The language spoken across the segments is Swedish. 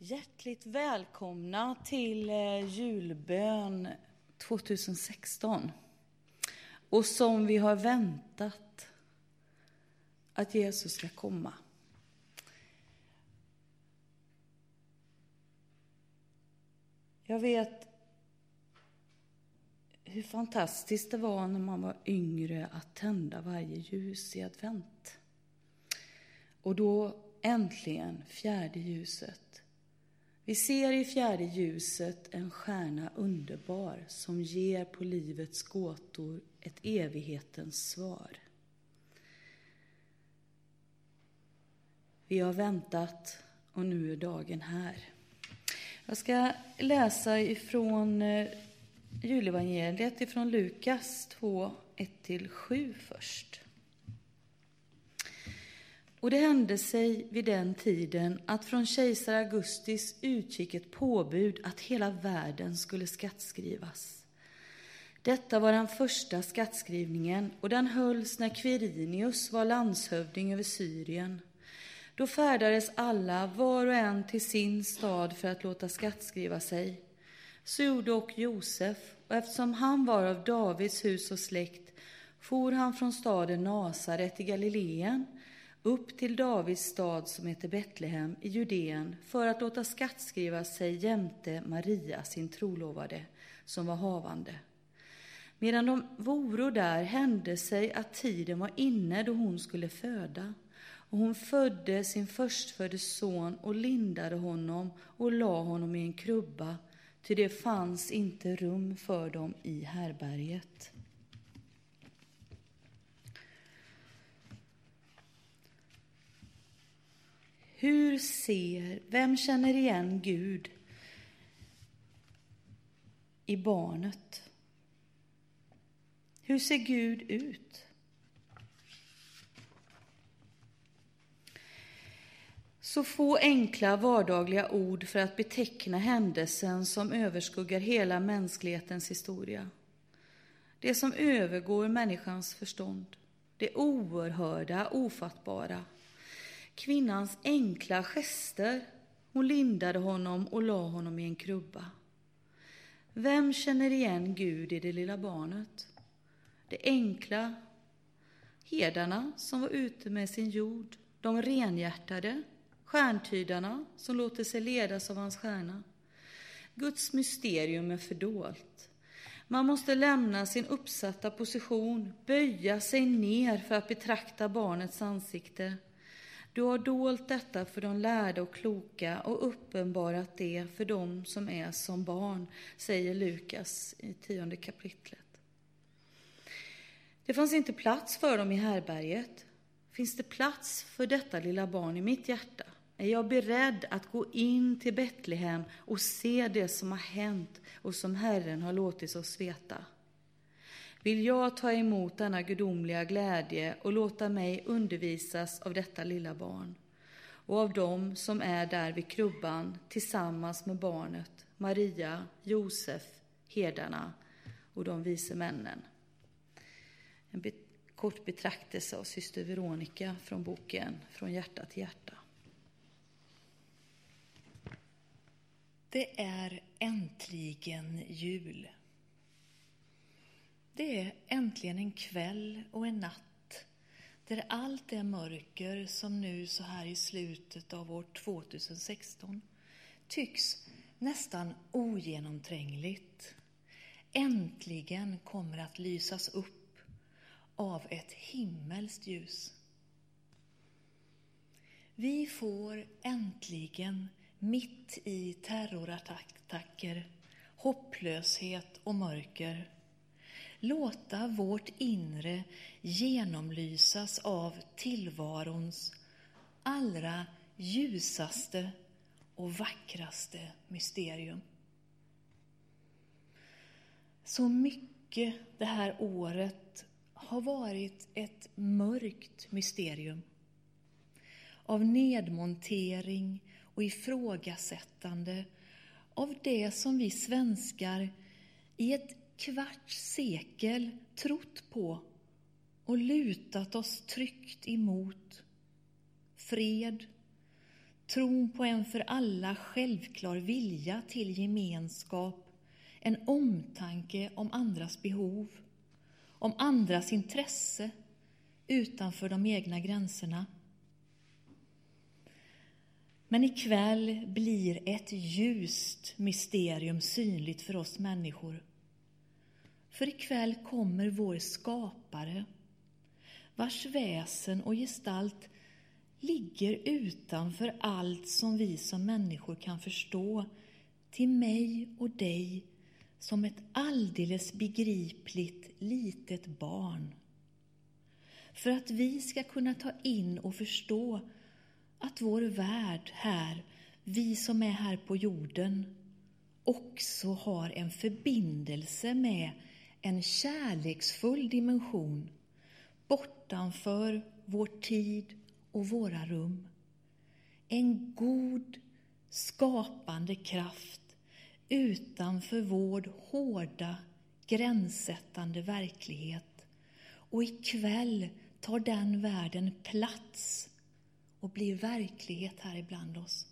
Hjärtligt välkomna till julbön 2016. Och som vi har väntat att Jesus ska komma. Jag vet hur fantastiskt det var när man var yngre att tända varje ljus i advent. Och då äntligen fjärde ljuset. Vi ser i fjärde ljuset en stjärna underbar som ger på livets gåtor ett evighetens svar. Vi har väntat och nu är dagen här. Jag ska läsa ifrån julevangeliet ifrån Lukas 2, 1-7 först. Och det hände sig vid den tiden att från kejsar Augustus utgick ett påbud att hela världen skulle skattskrivas. Detta var den första skattskrivningen och den hölls när Quirinius var landshövding över Syrien. Då färdades alla var och en till sin stad för att låta skattskriva sig. Så gjorde och Josef, och eftersom han var av Davids hus och släkt for han från staden Nasaret i Galileen upp till Davids stad som heter Betlehem i Judeen för att låta skattskriva sig jämte Maria, sin trolovade, som var havande. Medan de voro där hände sig att tiden var inne då hon skulle föda. Och hon födde sin förstfödde son och lindade honom och la honom i en krubba, ty det fanns inte rum för dem i härberget. Vem känner igen Gud i barnet? Hur ser Gud ut? Så få enkla vardagliga ord för att beteckna händelsen som överskuggar hela mänsklighetens historia. Det som övergår människans förstånd. Det oerhörda, ofattbara. Kvinnans enkla gester. Hon lindade honom och la honom i en krubba. Vem känner igen Gud i det lilla barnet? Det enkla. Herdarna som var ute med sin jord. De renhjärtade. Stjärntydarna som låter sig ledas av hans stjärna. Guds mysterium är fördolt. Man måste lämna sin uppsatta position, böja sig ner för att betrakta barnets ansikte. Du har dolt detta för de lärda och kloka och uppenbarat det för dem som är som barn, säger Lukas i 10:e kapitlet. Det fanns inte plats för dem i härberget. Finns det plats för detta lilla barn i mitt hjärta? Är jag beredd att gå in till Betlehem och se det som har hänt och som Herren har låtit oss veta? Vill jag ta emot denna gudomliga glädje och låta mig undervisas av detta lilla barn och av dem som är där vid krubban tillsammans med barnet, Maria, Josef, herdarna och de vise männen? En kort betraktelse av syster Veronica från boken Från hjärta till hjärta. Det är äntligen jul. Det är äntligen en kväll och en natt där allt det mörker som nu så här i slutet av år 2016 tycks nästan ogenomträngligt äntligen kommer att lysas upp av ett himmelskt ljus. Vi får äntligen mitt i terrorattacker, hopplöshet och mörker låta vårt inre genomlysas av tillvarons allra ljusaste och vackraste mysterium. Så mycket det här året har varit ett mörkt mysterium av nedmontering och ifrågasättande av det som vi svenskar i ett kvarts sekel trott på och lutat oss tryggt emot: fred, tron på en för alla självklar vilja till gemenskap, en omtanke om andras behov, om andras intresse utanför de egna gränserna. Men ikväll blir ett ljust mysterium synligt för oss människor. För ikväll kommer vår skapare, vars väsen och gestalt ligger utanför allt som vi som människor kan förstå, till mig och dig som ett alldeles begripligt litet barn. För att vi ska kunna ta in och förstå att vår värld här, vi som är här på jorden, också har en förbindelse med en kärleksfull dimension bortanför vår tid och våra rum. En god, skapande kraft utanför vår hårda, gränssättande verklighet. Och ikväll tar den världen plats och blir verklighet här ibland oss.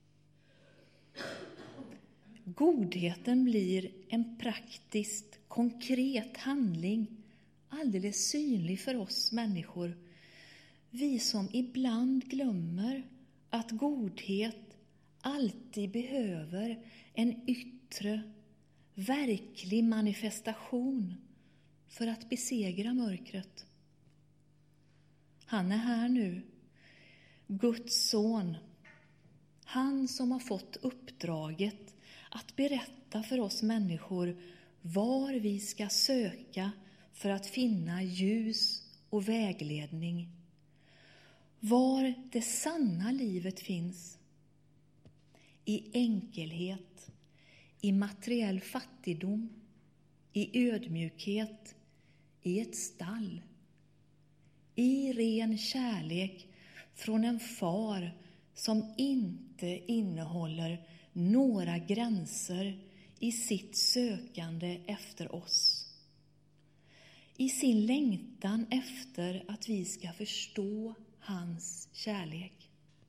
Godheten blir en praktiskt, konkret handling, alldeles synlig för oss människor. Vi som ibland glömmer att godhet alltid behöver en yttre, verklig manifestation för att besegra mörkret. Han är här nu, Guds son. Han som har fått uppdraget att berätta för oss människor var vi ska söka för att finna ljus och vägledning. Var det sanna livet finns. I enkelhet, i materiell fattigdom, i ödmjukhet, i ett stall. I ren kärlek från en far som inte innehåller några gränser i sitt sökande efter oss. I sin längtan efter att vi ska förstå hans kärlek.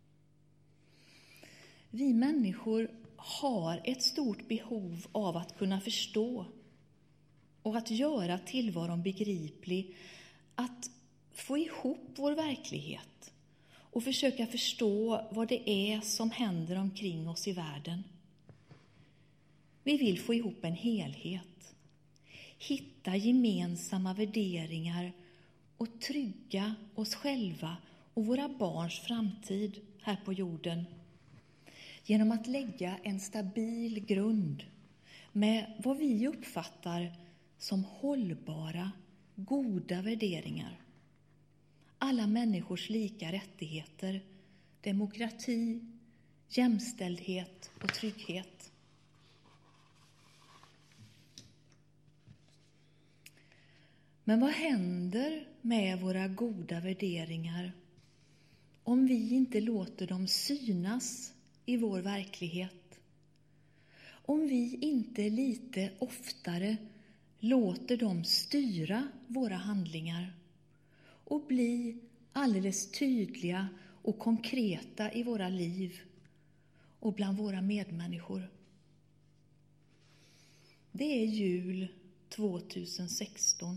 Vi människor har ett stort behov av att kunna förstå och att göra tillvaron begriplig, att få ihop vår verklighet och försöka förstå vad det är som händer omkring oss i världen. Vi vill få ihop en helhet, hitta gemensamma värderingar och trygga oss själva och våra barns framtid här på jorden genom att lägga en stabil grund med vad vi uppfattar som hållbara, goda värderingar. Alla människors lika rättigheter, demokrati, jämställdhet och trygghet. Men vad händer med våra goda värderingar om vi inte låter dem synas i vår verklighet? Om vi inte lite oftare låter dem styra våra handlingar och bli alldeles tydliga och konkreta i våra liv och bland våra medmänniskor. Det är jul 2016.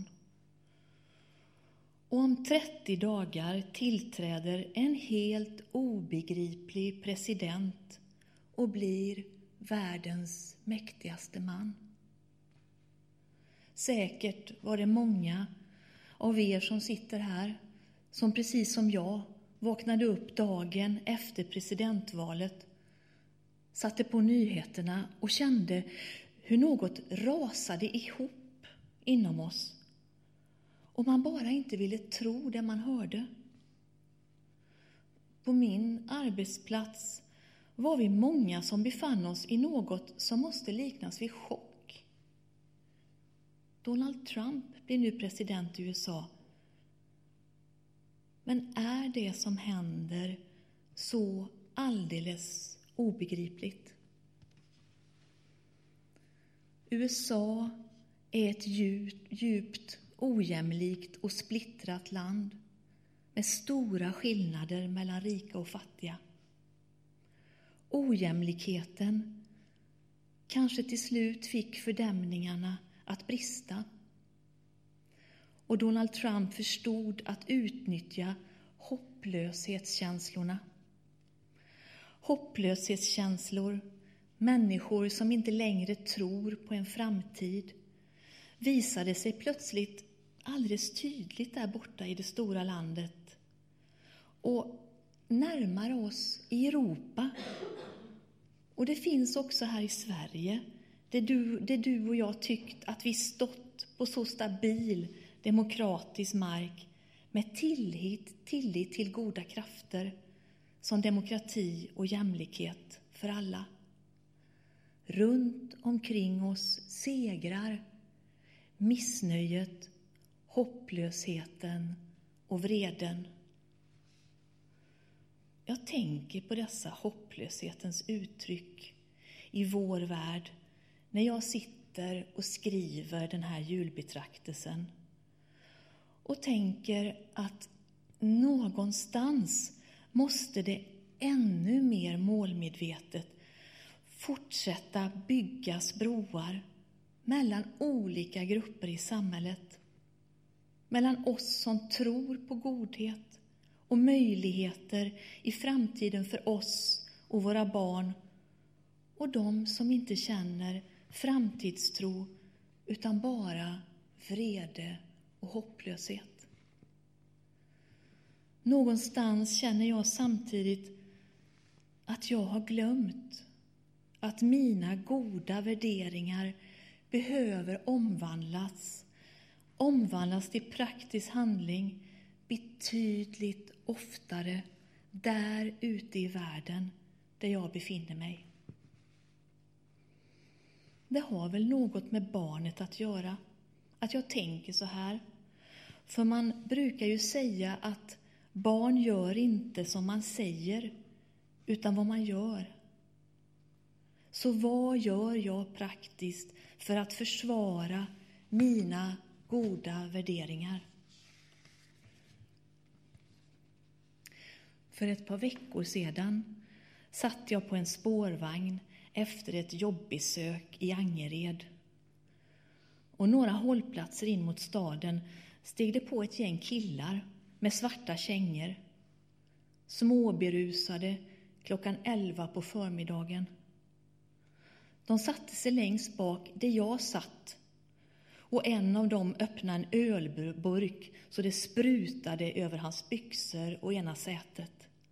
Och om 30 dagar tillträder en helt obegriplig president och blir världens mäktigaste man. Säkert var det många av er som sitter här som precis som jag vaknade upp dagen efter presidentvalet, satte på nyheterna och kände hur något rasade ihop inom oss. Och man bara inte ville tro det man hörde. På min arbetsplats var vi många som befann oss i något som måste liknas vid chock. Donald Trump blir nu president i USA. Men är det som händer så alldeles obegripligt? USA är ett djupt ojämlikt och splittrat land med stora skillnader mellan rika och fattiga. ojämlikheten kanske till slut fick fördämningarna att brista. Och Donald Trump förstod att utnyttja hopplöshetskänslorna. Hopplöshetskänslor, människor som inte längre tror på en framtid, visade sig plötsligt alldeles tydligt där borta i det stora landet. Och närmare oss i Europa. Och det finns också här i Sverige, där du och jag tyckt att vi stått på så stabil demokratisk mark med tillit till goda krafter som demokrati och jämlikhet för alla. Runt omkring oss segrar missnöjet, hopplösheten och vreden. Jag tänker på dessa hopplöshetens uttryck i vår värld när jag sitter och skriver den här julbetraktelsen. Och tänker att någonstans måste det ännu mer målmedvetet fortsätta byggas broar mellan olika grupper i samhället. Mellan oss som tror på godhet och möjligheter i framtiden för oss och våra barn, och de som inte känner framtidstro utan bara vrede och hopplöshet. Någonstans känner jag samtidigt att jag har glömt att mina goda värderingar behöver omvandlas till praktisk handling betydligt oftare där ute i världen där jag befinner mig. Det har väl något med barnet att göra, att jag tänker så här. För man brukar ju säga att barn gör inte som man säger, utan vad man gör. Så vad gör jag praktiskt för att försvara mina goda värderingar? För ett par veckor sedan satt jag på en spårvagn efter ett jobbesök i Angered. Och några hållplatser in mot staden steg det på ett gäng killar med svarta kängor. Småberusade klockan 11 på förmiddagen. De satte sig längst bak där jag satt. Och en av dem öppnade en ölburk så det sprutade över hans byxor och ena sätet.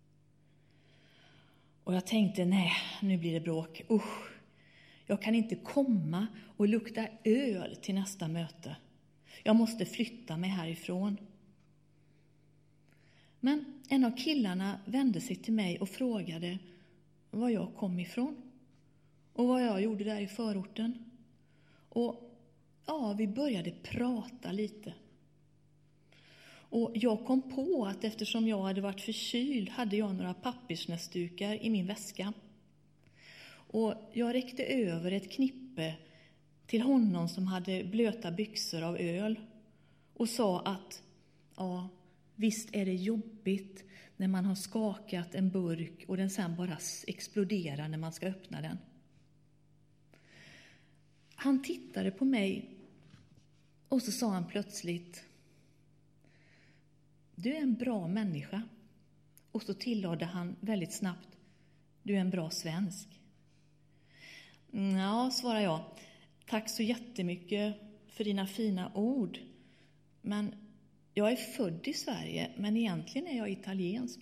Och jag tänkte, nej, nu blir det bråk. Usch, jag kan inte komma och lukta öl till nästa möte. Jag måste flytta mig härifrån. Men en av killarna vände sig till mig och frågade var jag kom ifrån. Och vad jag gjorde där i förorten. Och ja, vi började prata lite. Och jag kom på att eftersom jag hade varit förkyld hade jag några pappersnäsdukar i min väska. Och jag räckte över ett knippe till honom som hade blöta byxor av öl. Och sa att ja, visst är det jobbigt när man har skakat en burk och den sen bara exploderar när man ska öppna den. Han tittade på mig och så sa han plötsligt: du är en bra människa. Och så tillade han väldigt snabbt: du är en bra svensk. Ja, svarade jag. Tack så jättemycket för dina fina ord. Men jag är född i Sverige, men egentligen är jag italiensk.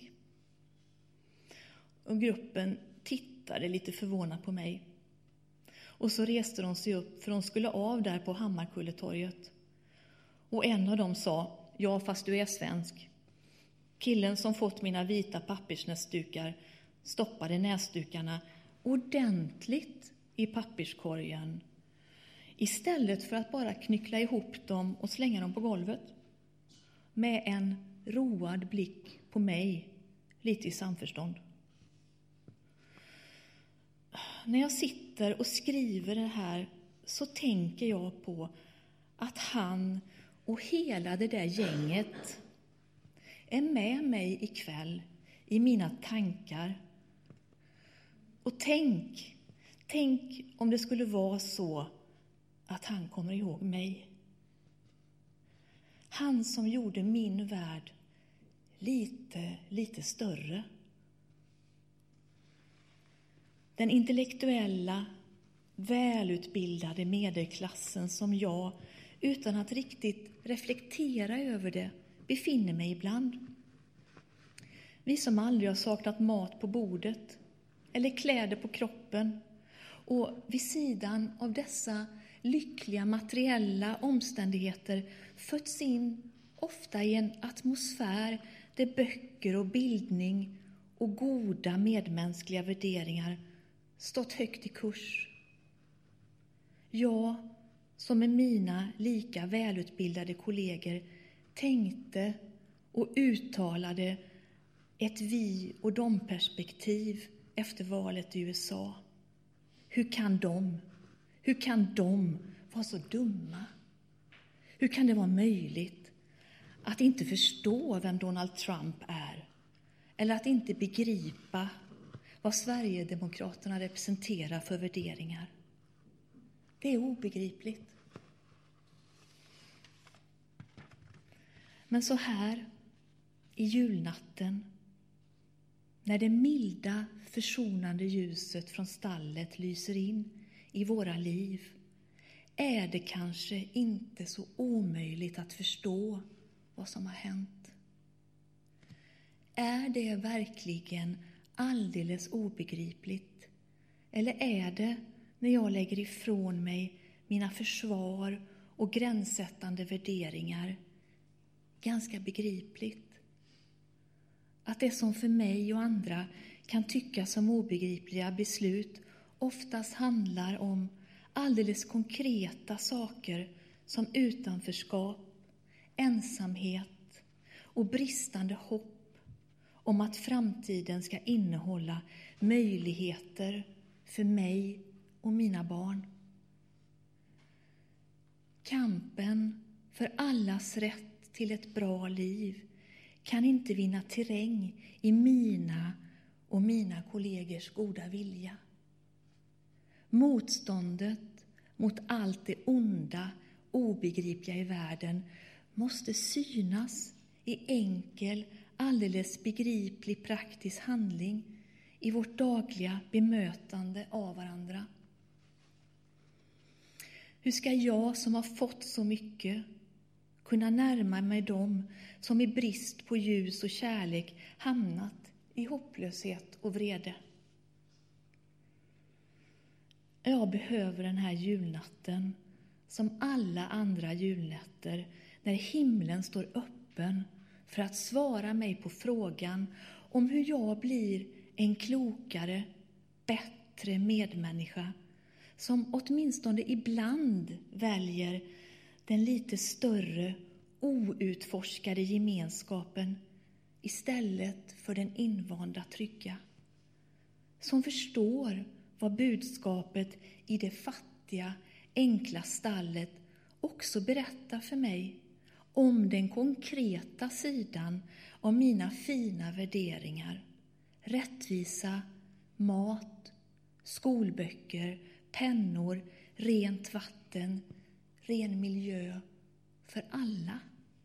Och gruppen tittade lite förvånat på mig. Och så reste de sig upp, för de skulle av där på Hammarkulletorget. Och en av dem sa: ja, fast du är svensk. Killen som fått mina vita pappersnäsdukar stoppade näsdukarna ordentligt i papperskorgen, istället för att bara knyckla ihop dem och slänga dem på golvet. Med en road blick på mig, lite i samförstånd. När jag sitter och skriver det här så tänker jag på att han och hela det där gänget är med mig ikväll i mina tankar. Och tänk om det skulle vara så att han kommer ihåg mig. Han som gjorde min värld lite större. Den intellektuella, välutbildade medelklassen som jag, utan att riktigt reflektera över det, befinner mig ibland. Vi som aldrig har saknat mat på bordet eller kläder på kroppen, och vid sidan av dessa lyckliga materiella omständigheter fötts in ofta i en atmosfär där böcker och bildning och goda medmänskliga värderingar stått högt i kurs. Jag, som med mina lika välutbildade kollegor, tänkte och uttalade ett vi- och dom-perspektiv efter valet i USA. Hur kan de vara så dumma? Hur kan det vara möjligt att inte förstå vem Donald Trump är? Eller att inte begripa vad Sverigedemokraterna representerar för värderingar? Det är obegripligt. Men så här i julnatten, när det milda, försonande ljuset från stallet lyser in i våra liv, är det kanske inte så omöjligt att förstå vad som har hänt. Är det verkligen alldeles obegripligt? Eller är det, när jag lägger ifrån mig mina försvar och gränssättande värderingar, ganska begripligt? Att det som för mig och andra kan tyckas som obegripliga beslut oftast handlar om alldeles konkreta saker som utanförskap, ensamhet och bristande hopp om att framtiden ska innehålla möjligheter för mig och mina barn. Kampen för allas rätt till ett bra liv kan inte vinna terräng i mina och mina kollegers goda vilja. Motståndet mot allt det onda, obegripliga i världen måste synas i enkel, alldeles begriplig praktisk handling i vårt dagliga bemötande av varandra. Hur ska jag som har fått så mycket kunna närma mig dem som i brist på ljus och kärlek hamnat i hopplöshet och vrede? Jag behöver den här julnatten som alla andra julnätter, när himlen står öppen för att svara mig på frågan om hur jag blir en klokare, bättre medmänniska som åtminstone ibland väljer den lite större, outforskade gemenskapen istället för den invanda trygga. Som förstår vad budskapet i det fattiga, enkla stallet också berättar för mig om den konkreta sidan av mina fina värderingar. Rättvisa, mat, skolböcker, pennor, rent vatten, ren miljö för alla.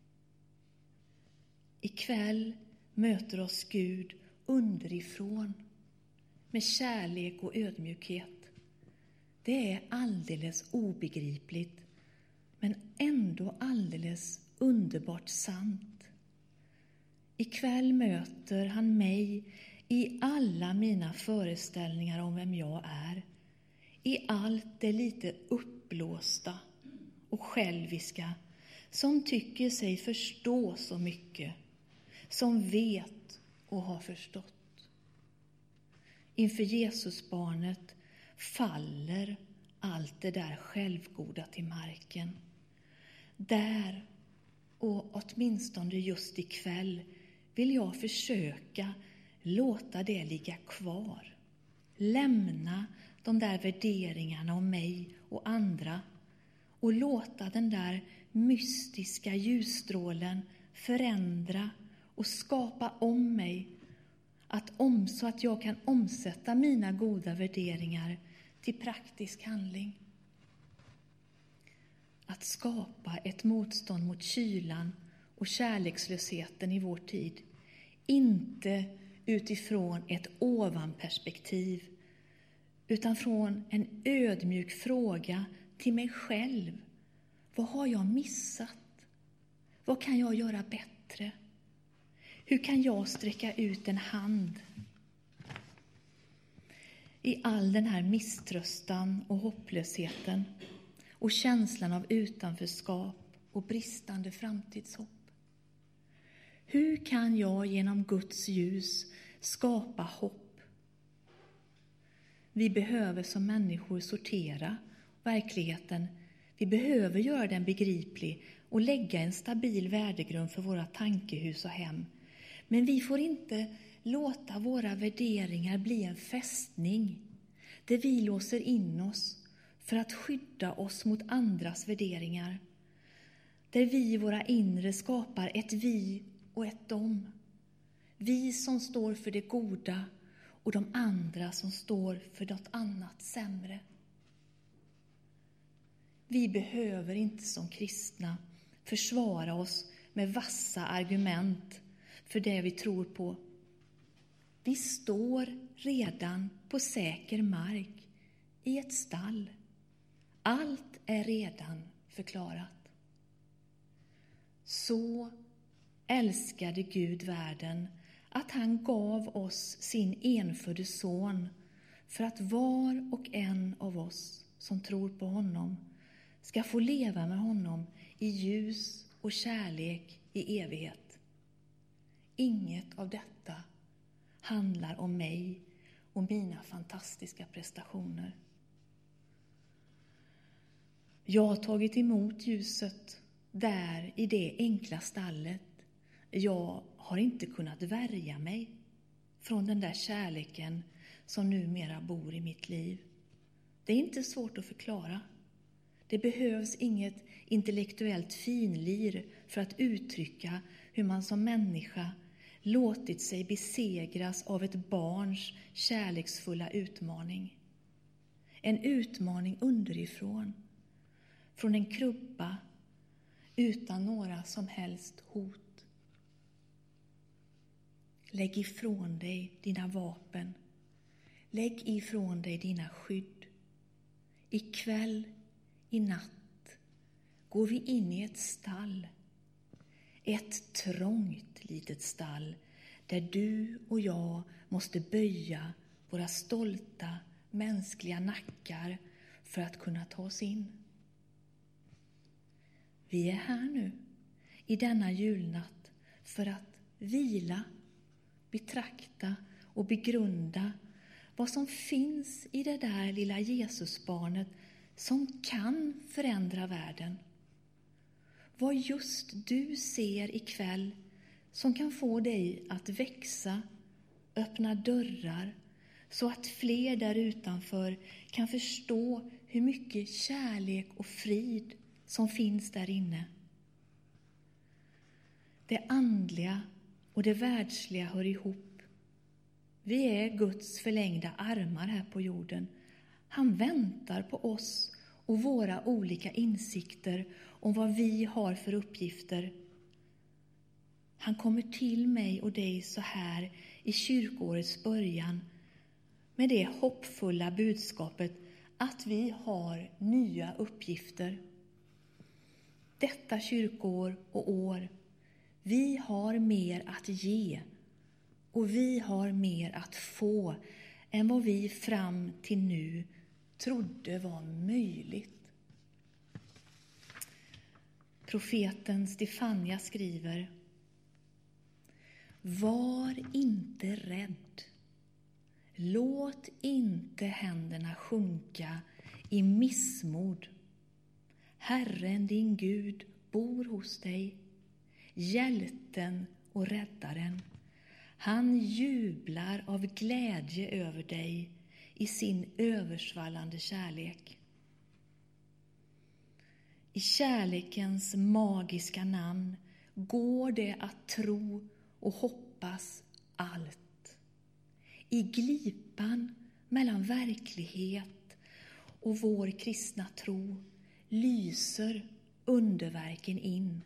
Ikväll möter oss Gud underifrån med kärlek och ödmjukhet. Det är alldeles obegripligt, men ändå alldeles underbart sant. Ikväll möter han mig i alla mina föreställningar om vem jag är, i allt det lite uppblåsta och själviska som tycker sig förstå så mycket, som vet och har förstått. Inför Jesusbarnet faller allt det där självgoda till marken. Där, och åtminstone just ikväll, vill jag försöka låta det ligga kvar. Lämna de där värderingarna om mig och andra och låta den där mystiska ljusstrålen förändra och skapa om mig. så att jag kan omsätta mina goda värderingar till praktisk handling. Att skapa ett motstånd mot kylan och kärlekslösheten i vår tid. Inte utifrån ett ovanperspektiv, utan från en ödmjuk fråga till mig själv. Vad har jag missat? Vad kan jag göra bättre? Hur kan jag sträcka ut en hand? I all den här misströstan och hopplösheten och känslan av utanförskap och bristande framtidshopp. Hur kan jag genom Guds ljus skapa hopp? Vi behöver som människor sortera verkligheten. Vi behöver göra den begriplig och lägga en stabil värdegrund för våra tankehus och hem. Men vi får inte låta våra värderingar bli en fästning där vi låser in oss för att skydda oss mot andras värderingar. Där vi i våra inre skapar ett vi och ett dom. Vi som står för det goda och de andra som står för något annat sämre. Vi behöver inte som kristna försvara oss med vassa argument för det vi tror på. Vi står redan på säker mark i ett stall. Allt är redan förklarat. Så älskade Gud världen att han gav oss sin enfödde son för att var och en av oss som tror på honom ska få leva med honom i ljus och kärlek i evighet. Inget av detta handlar om mig och mina fantastiska prestationer. Jag har tagit emot ljuset där i det enkla stallet. Jag har inte kunnat värja mig från den där kärleken som numera bor i mitt liv. Det är inte svårt att förklara. Det behövs inget intellektuellt finlir för att uttrycka hur man som människa låtit sig besegras av ett barns kärleksfulla utmaning. En utmaning underifrån, från en krubba utan några som helst hot. Lägg ifrån dig dina vapen. Lägg ifrån dig dina skydd. Ikväll, i natt, går vi in i ett stall. Ett trångt litet stall där du och jag måste böja våra stolta mänskliga nackar för att kunna ta oss in. Vi är här nu i denna julnatt för att vila, betrakta och begrunda vad som finns i det där lilla Jesusbarnet som kan förändra världen. Vad just du ser ikväll som kan få dig att växa, öppna dörrar så att fler där utanför kan förstå hur mycket kärlek och frid som finns där inne. Det andliga och det världsliga hör ihop. Vi är Guds förlängda armar här på jorden. Han väntar på oss och våra olika insikter om vad vi har för uppgifter. Han kommer till mig och dig så här i kyrkoårets början med det hoppfulla budskapet att vi har nya uppgifter. Detta kyrkoår och år, vi har mer att ge och vi har mer att få än vad vi fram till nu trodde var möjligt. Profeten Stefania skriver: var inte rädd. Låt inte händerna sjunka i missmod. Herren din Gud bor hos dig, hjälten och räddaren. Han jublar av glädje över dig i sin översvallande kärlek. I kärlekens magiska namn går det att tro och hoppas allt. I glipan mellan verklighet och vår kristna tro lyser underverken in.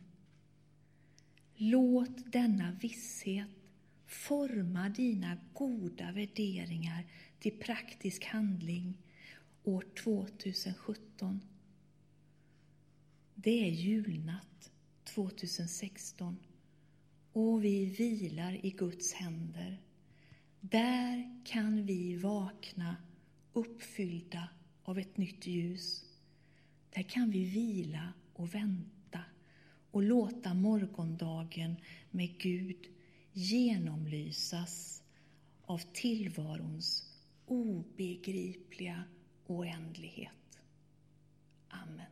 Låt denna visshet forma dina goda värderingar till praktisk handling år 2017. Det är julnatt 2016 och vi vilar i Guds händer. Där kan vi vakna uppfyllda av ett nytt ljus. Där kan vi vila och vänta och låta morgondagen med Gud genomlysas av tillvarons obegripliga oändlighet. Amen.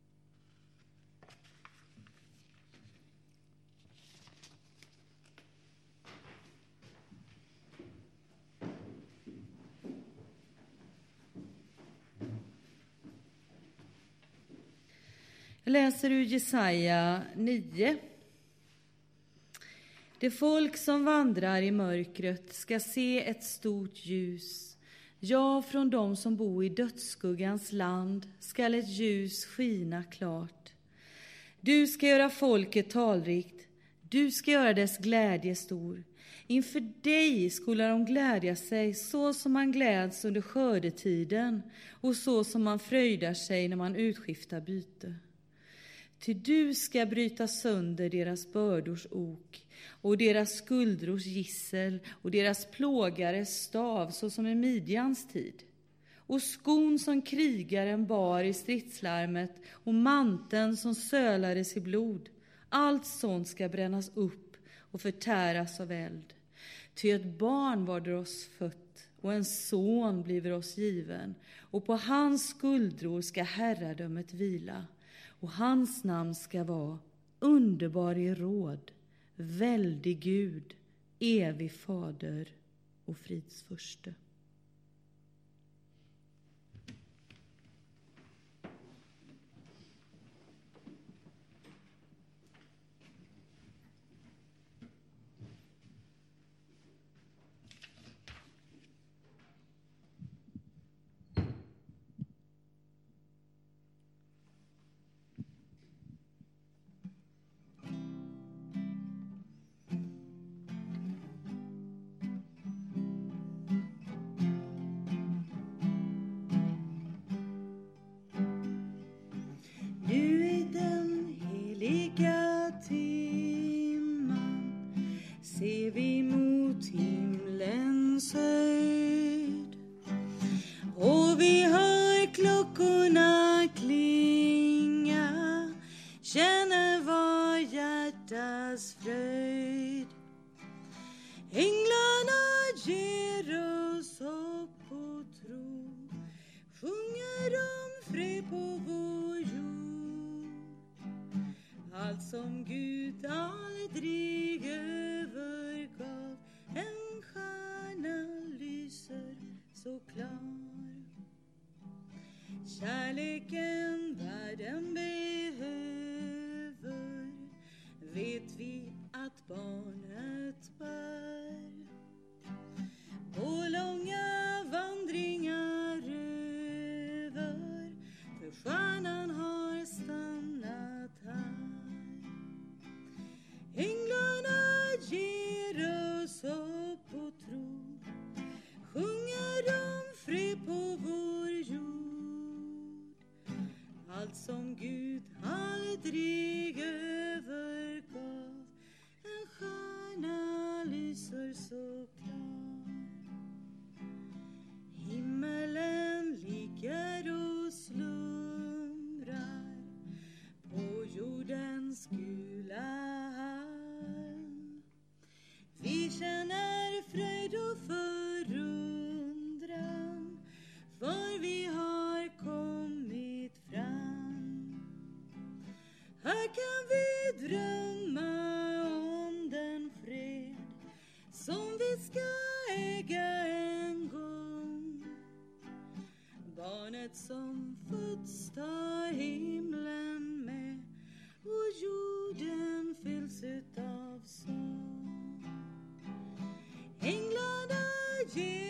Jag läser ur Jesaja 9. Det folk som vandrar i mörkret ska se ett stort ljus. Ja, från dem som bor i dödsskuggans land skall ett ljus skina klart. Du ska göra folket talrikt. Du ska göra dess glädje stor. Inför dig skulle de glädja sig så som man gläds under skördetiden och så som man fröjdar sig när man utskiftar byte. Ty du ska bryta sönder deras bördors ok och deras skuldrors gissel och deras plågares stav så som i Midjans tid. Och skon som krigaren bar i stridslarmet och manteln som sölades i blod. Allt sånt ska brännas upp och förtäras av eld. Ty ett barn var det oss fött och en son bliver oss given. Och på hans skuldror ska herradömet vila. Och hans namn ska vara underbar i råd, väldig Gud, evig fader och fridsförste. Ser vi mot himlens höjd och vi hör klockorna klinga, känner var hjärtas fröjd. Änglarna ger oss hopp och tro, sjunger om fred på vår jord. Allt som Gud aldrig övergav, en stjärna lyser så klar. Kärleken världen behöver, vet vi att barnet bär. På långa vandringar över, för stjärnan har stannat här. Änglarna ger oss hopp och tro, sjunger om fred på vår jord. Allt som Gud aldrig övergav, en stjärna lyser så klar. Himmelen ligger och slumrar på jordens gula halm. Vi känner fröjd och förundran, för vi har kommit fram. Här kan vi drömma om den fred som vi ska äga en gång. Barnet som föds tar himlen med, och jorden fylls utav sång. Änglarna ger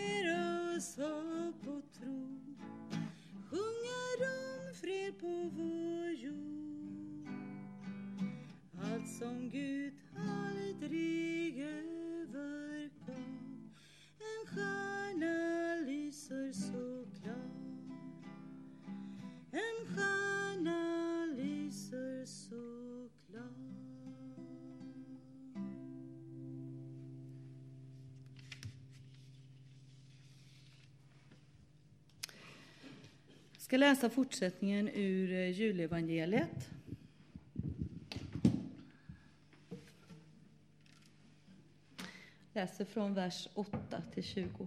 på vår jord. Allt som Gud aldrig överkom, en stjärna lyser så klar. En stjärna lyser så klar. Jag ska läsa fortsättningen ur julevangeliet. Läser från vers 8 till 20.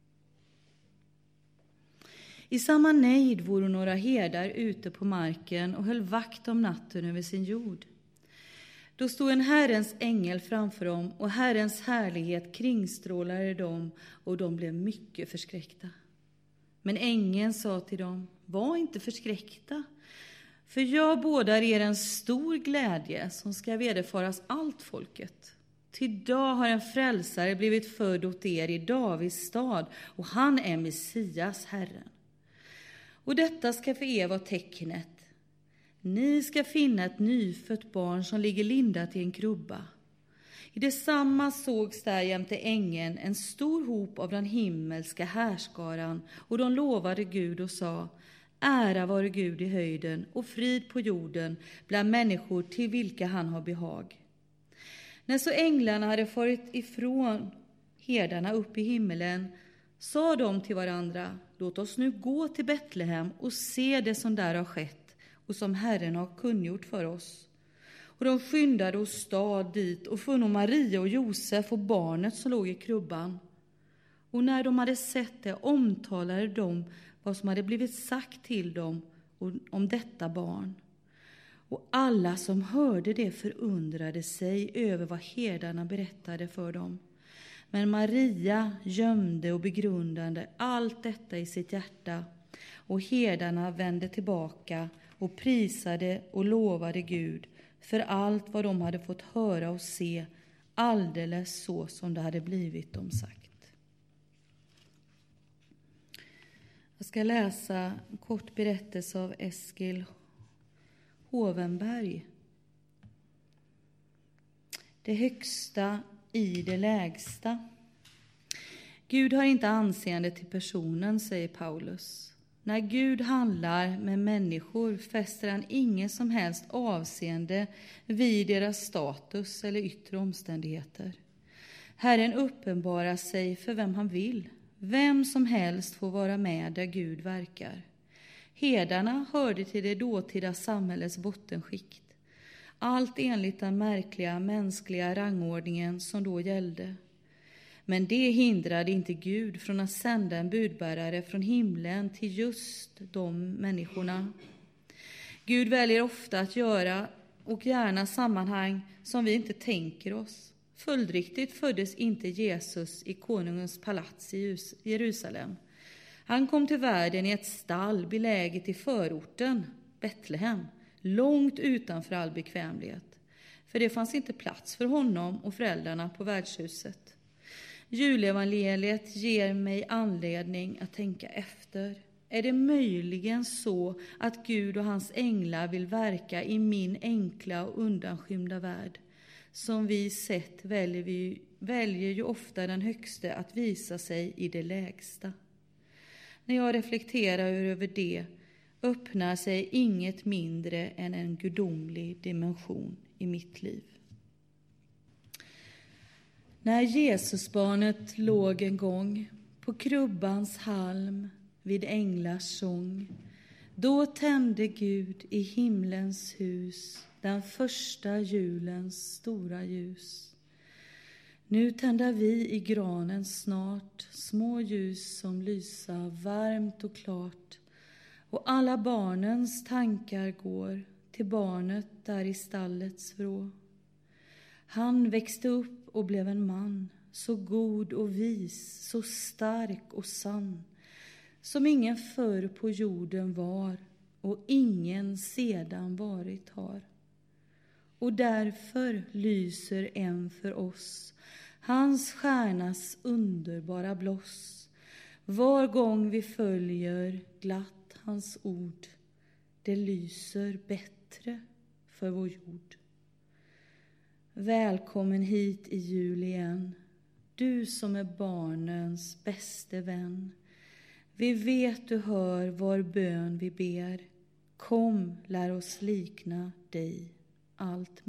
I samma nejd voro några herdar ute på marken och höll vakt om natten över sin jord. Då stod en Herrens ängel framför dem, och Herrens härlighet kringstrålade dem, och de blev mycket förskräckta. Men ängeln sa till dem: var inte förskräckta, för jag bådar er en stor glädje som ska vederfaras allt folket. Till idag har en frälsare blivit född åt er i Davids stad, och han är Messias, Herren. Och detta ska för er vara tecknet. Ni ska finna ett nyfött barn som ligger lindat i en krubba. I detsamma sågs där jämte ängeln en stor hop av den himmelska härskaran, och de lovade Gud och sa: ära vare Gud i höjden och frid på jorden bland människor till vilka han har behag. När så änglarna hade farit ifrån herdarna upp i himmelen, sa de till varandra: låt oss nu gå till Betlehem och se det som där har skett och som Herren har kungjort för oss. Och de skyndade och stad dit och funno Maria och Josef och barnet som låg i krubban. Och när de hade sett det omtalade de vad som hade blivit sagt till dem om detta barn. Och alla som hörde det förundrade sig över vad herdarna berättade för dem. Men Maria gömde och begrundade allt detta i sitt hjärta, och herdarna vände tillbaka och prisade och lovade Gud för allt vad de hade fått höra och se, alldeles så som det hade blivit dem sagt. Jag ska läsa en kort berättelse av Eskil Hovenberg. Det högsta i det lägsta. Gud har inte anseende till personen, säger Paulus. När Gud handlar med människor fäster han ingen som helst avseende vid deras status eller yttre omständigheter. Herren uppenbarar sig för vem han vill. Vem som helst får vara med där Gud verkar. Herdarna hörde till det dåtida samhällets bottenskikt. Allt enligt den märkliga mänskliga rangordningen som då gällde. Men det hindrade inte Gud från att sända en budbärare från himlen till just de människorna. Gud väljer ofta att göra och gärna sammanhang som vi inte tänker oss. Följdriktigt föddes inte Jesus i konungens palats i Jerusalem. Han kom till världen i ett stall beläget i förorten, Betlehem, långt utanför all bekvämlighet. För det fanns inte plats för honom och föräldrarna på värdshuset. Julevangeliet ger mig anledning att tänka efter. Är det möjligen så att Gud och hans änglar vill verka i min enkla och undanskymda värld? Som vi sett väljer ju ofta den högste att visa sig i det lägsta. När jag reflekterar över det öppnar sig inget mindre än en gudomlig dimension i mitt liv. När Jesusbarnet låg en gång på krubbans halm vid änglars sång, då tände Gud i himlens hus den första julens stora ljus. Nu tända vi i granen snart små ljus som lysa varmt och klart, och alla barnens tankar går till barnet där i stallets vrå. Han växte upp och blev en man, så god och vis, så stark och sann, som ingen förr på jorden var och ingen sedan varit har. Och därför lyser en för oss, hans stjärnas underbara bloss, var gång vi följer glatt hans ord det lyser bättre för vår jord. Välkommen hit i jul igen, du som är barnens bäste vän. Vi vet du hör var bön vi ber. Kom, lär oss likna dig allt